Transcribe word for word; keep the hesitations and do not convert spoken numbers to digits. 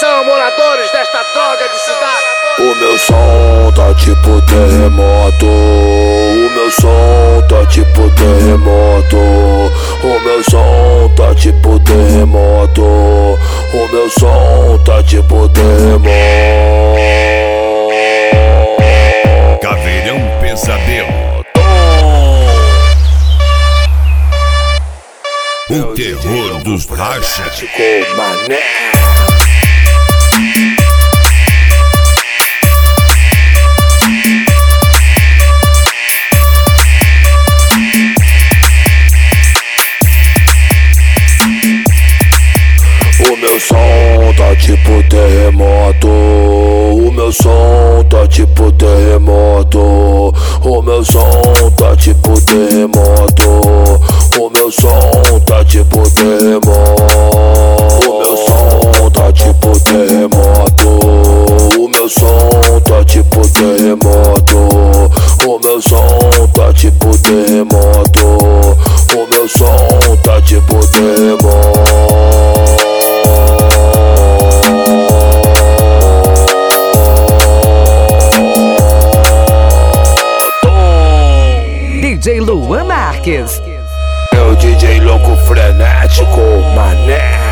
Atenção, moradores desta droga de cidade. O meu som tá tipo terremoto. O meu som tá tipo terremoto. O meu som tá tipo terremoto. O meu som tá tipo terremoto. Caveirão Pesadelo. O terror dos racha. Mané. O meu som tá tipo terremoto. O meu som tá tipo terremoto. O meu som tá tipo terremoto. O meu som tá tipo terremoto. O meu som tá tipo terremoto. O meu som tá tipo terremoto. O meu som tá tipo terremoto. O meu som tá tipo terremoto. D J Luan Marques. Meu D J louco frenético, mané.